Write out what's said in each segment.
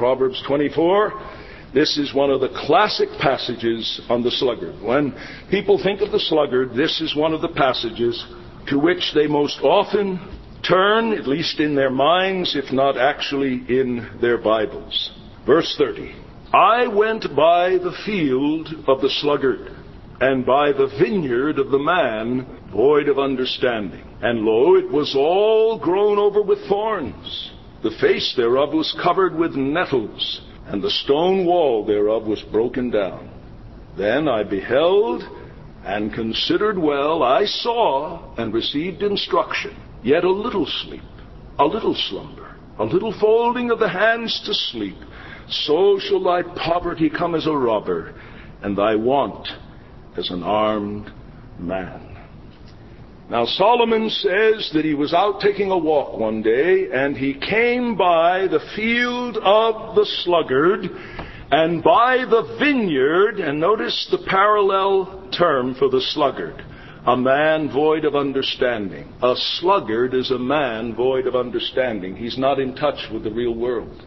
Proverbs 24. This is one of the classic passages on the sluggard. When people think of the sluggard, this is one of the passages to which they most often turn, at least in their minds, if not actually in their Bibles. Verse 30. I went by the field of the sluggard, and by the vineyard of the man void of understanding. And lo, it was all grown over with thorns. The face thereof was covered with nettles, and the stone wall thereof was broken down. Then I beheld and considered well. I saw and received instruction. Yet a little sleep, a little slumber, a little folding of the hands to sleep. So shall thy poverty come as a robber, and thy want as an armed man. Now Solomon says that he was out taking a walk one day, and he came by the field of the sluggard and by the vineyard, and notice the parallel term for the sluggard, a man void of understanding. A sluggard is a man void of understanding. He's not in touch with the real world.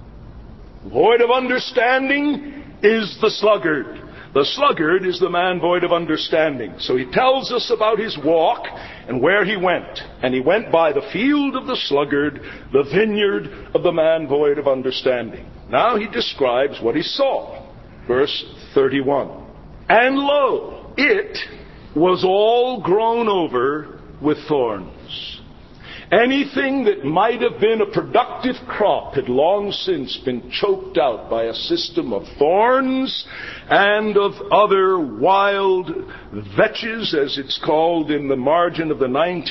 Void of understanding is the sluggard. The sluggard is the man void of understanding. So he tells us about his walk and where he went. And he went by the field of the sluggard, the vineyard of the man void of understanding. Now he describes what he saw. Verse 31. And lo, it was all grown over with thorns. Anything that might have been a productive crop had long since been choked out by a system of thorns and of other wild vetches, as it's called in the margin of the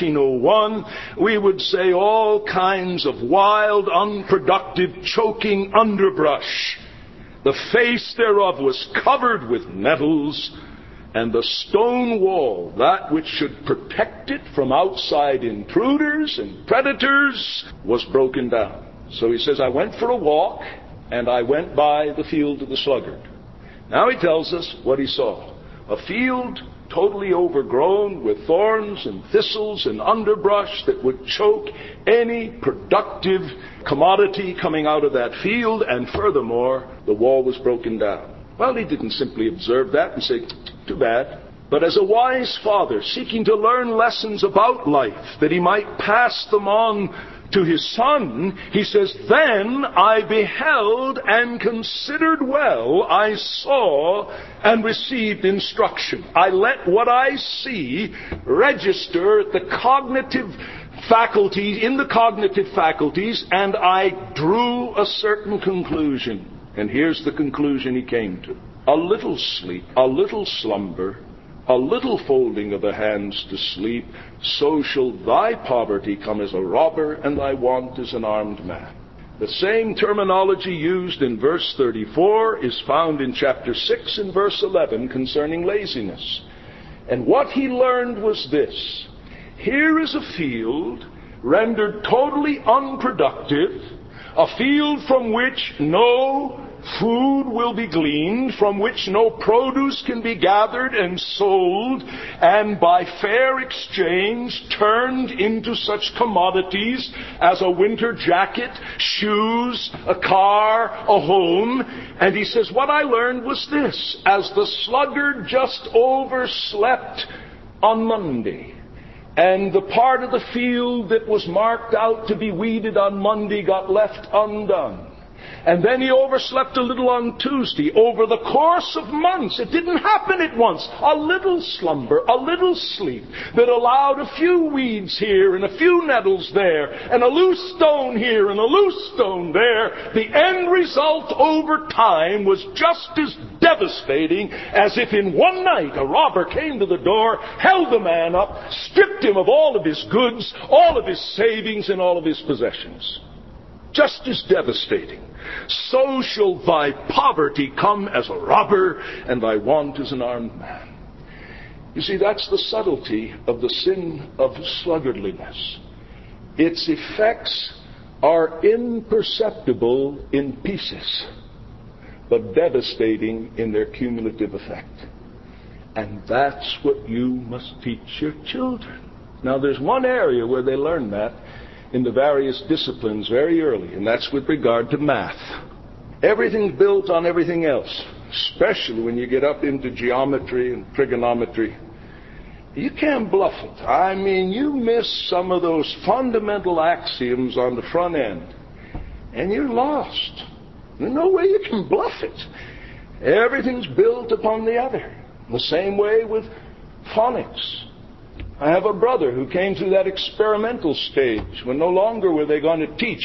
1901. We would say all kinds of wild, unproductive, choking underbrush. The face thereof was covered with nettles, and the stone wall, that which should protect it from outside intruders and predators, was broken down. So he says, I went for a walk, and I went by the field of the sluggard. Now he tells us what he saw. A field totally overgrown with thorns and thistles and underbrush that would choke any productive commodity coming out of that field, and furthermore, the wall was broken down. Well, he didn't simply observe that and say, too bad. But as a wise father seeking to learn lessons about life that he might pass them on to his son, he says, then I beheld and considered well. I saw and received instruction. I let what I see register at the cognitive faculty, in the cognitive faculties, and I drew a certain conclusion. And here's the conclusion he came to. A little sleep, a little slumber, a little folding of the hands to sleep, so shall thy poverty come as a robber, and thy want as an armed man. The same terminology used in verse 34 is found in chapter 6 and verse 11 concerning laziness. And what he learned was this. Here is a field rendered totally unproductive, a field from which no food will be gleaned, from which no produce can be gathered and sold, and by fair exchange turned into such commodities as a winter jacket, shoes, a car, a home. And he says, what I learned was this: as the sluggard just overslept on Monday, and the part of the field that was marked out to be weeded on Monday got left undone, and then he overslept a little on Tuesday. Over the course of months, it didn't happen at once. A little slumber, a little sleep that allowed a few weeds here and a few nettles there and a loose stone here and a loose stone there. The end result over time was just as devastating as if in one night a robber came to the door, held the man up, stripped him of all of his goods, all of his savings, and all of his possessions. Just as devastating. So shall thy poverty come as a robber, and thy want as an armed man. You see, that's the subtlety of the sin of sluggardliness. Its effects are imperceptible in pieces, but devastating in their cumulative effect. And that's what you must teach your children. Now, there's one area where they learn that in the various disciplines very early, and that's with regard to math. Everything's built on everything else, especially when you get up into geometry and trigonometry. You can't bluff it. I mean, you miss some of those fundamental axioms on the front end, and you're lost. There's no way you can bluff it. Everything's built upon the other. The same way with phonics. I have a brother who came through that experimental stage when no longer were they going to teach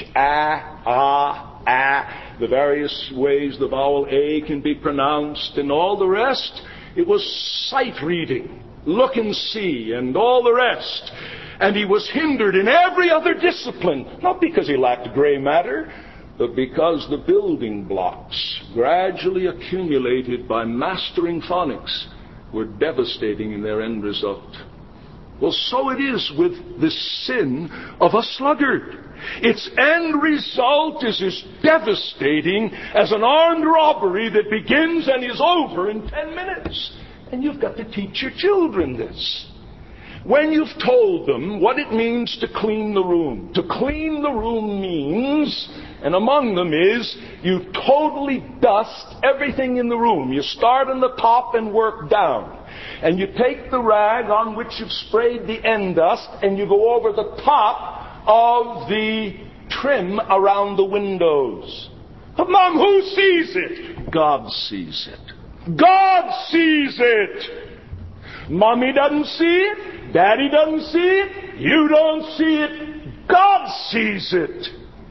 the various ways the vowel A can be pronounced and all the rest. It was sight reading, look and see, and all the rest. And he was hindered in every other discipline, not because he lacked gray matter, but because the building blocks gradually accumulated by mastering phonics were devastating in their end result. Well, so it is with the sin of a sluggard. Its end result is as devastating as an armed robbery that begins and is over in 10 minutes. And you've got to teach your children this. When you've told them what it means to clean the room. To clean the room means, and among them is, you totally dust everything in the room. You start on the top and work down. And you take the rag on which you've sprayed the end dust and you go over the top of the trim around the windows. But Mom, who sees it? God sees it. God sees it. Mommy doesn't see it. Daddy doesn't see it. You don't see it. God sees it.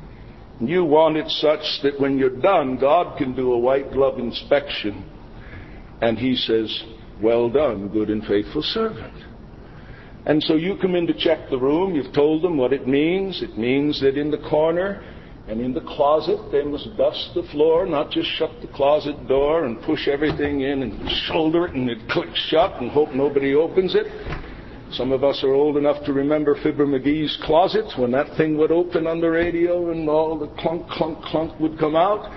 You want it such that when you're done, God can do a white glove inspection and He says, "Well done, good and faithful servant." And so you come in to check the room. You've told them what it means. It means that in the corner and in the closet they must dust the floor, not just shut the closet door and push everything in and shoulder it and it clicks shut and hope nobody opens it. Some of us are old enough to remember Fibber McGee's closet when that thing would open on the radio and all the clunk, clunk, clunk would come out.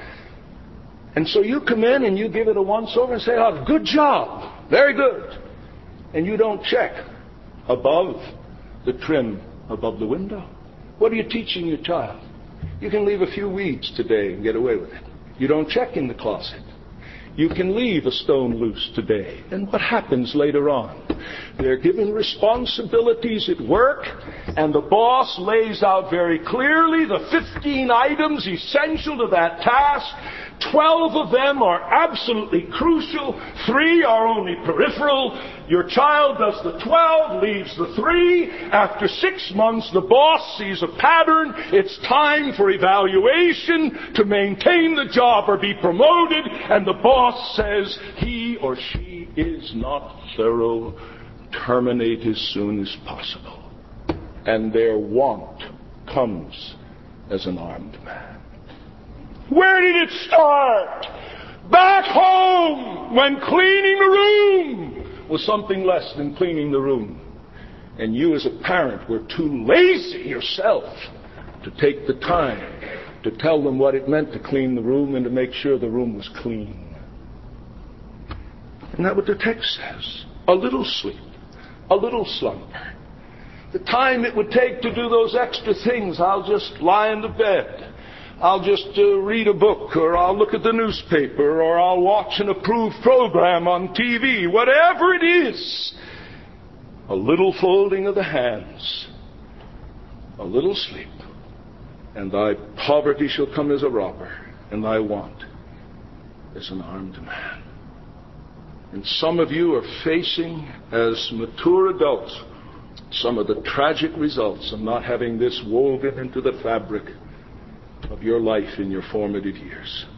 And so you come in and you give it a once-over and say, "Oh, good job, very good." And you don't check above the trim above the window. What are you teaching your child? You can leave a few weeds today and get away with it. You don't check in the closet. You can leave a stone loose today. And what happens later on? They're given responsibilities at work, and the boss lays out very clearly the 15 items essential to that task. 12 of them are absolutely crucial. 3 are only peripheral. Your child does the 12, leaves the 3. After 6 months, the boss sees a pattern. It's time for evaluation to maintain the job or be promoted. And the boss says he or she is not thorough. Terminate as soon as possible. And their want comes as an armed man. Where did it start? Back home, when cleaning the room was something less than cleaning the room. And you as a parent were too lazy yourself to take the time to tell them what it meant to clean the room and to make sure the room was clean. Isn't that what the text says? A little sleep, a little slumber. The time it would take to do those extra things, I'll just lie in the bed. I'll just read a book, or I'll look at the newspaper, or I'll watch an approved program on TV. Whatever it is, a little folding of the hands, a little sleep, and thy poverty shall come as a robber, and thy want as an armed man. And some of you are facing, as mature adults, some of the tragic results of not having this woven into the fabric of your life in your formative years.